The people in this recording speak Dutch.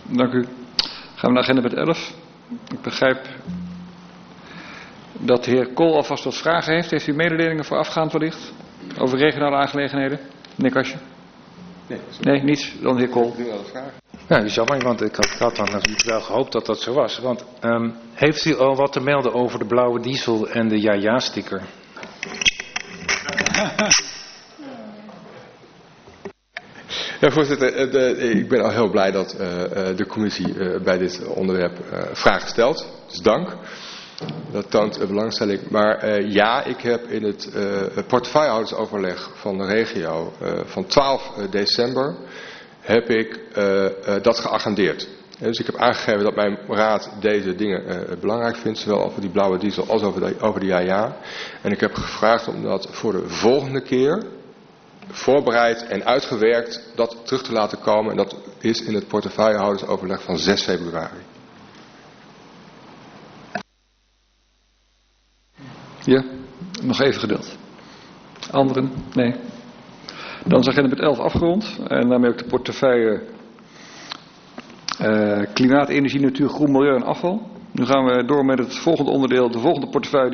Dank u. Gaan we naar agenda punt 11. Ik begrijp dat de heer Kool alvast wat vragen heeft. Heeft u mededelingen voorafgaand wellicht? Over regionale aangelegenheden? Meneer Kastje? Nee, niets. Dan de heer Kool. Nou, dat is jammer, want ik had dan wel gehoopt dat dat zo was. Want heeft u al wat te melden over de blauwe diesel en de ja-ja-sticker? Ja, voorzitter, ik ben al heel blij dat de commissie bij dit onderwerp vragen stelt. Dus dank. Dat toont belangstelling. Maar ja, ik heb in het portefeuillehoudersoverleg van de regio van 12 december heb ik dat geagendeerd. Dus ik heb aangegeven dat mijn raad deze dingen belangrijk vindt, zowel over die blauwe diesel als over de ja-ja. En ik heb gevraagd om dat voor de volgende keer voorbereid en uitgewerkt dat terug te laten komen. En dat is in het portefeuillehoudersoverleg van 6 februari. Ja, nog even geduld. Anderen? Nee. Dan is agenda punt 11 afgerond. En daarmee ook de portefeuille klimaat, energie, natuur, groen, milieu en afval. Nu gaan we door met het volgende onderdeel, de volgende portefeuille.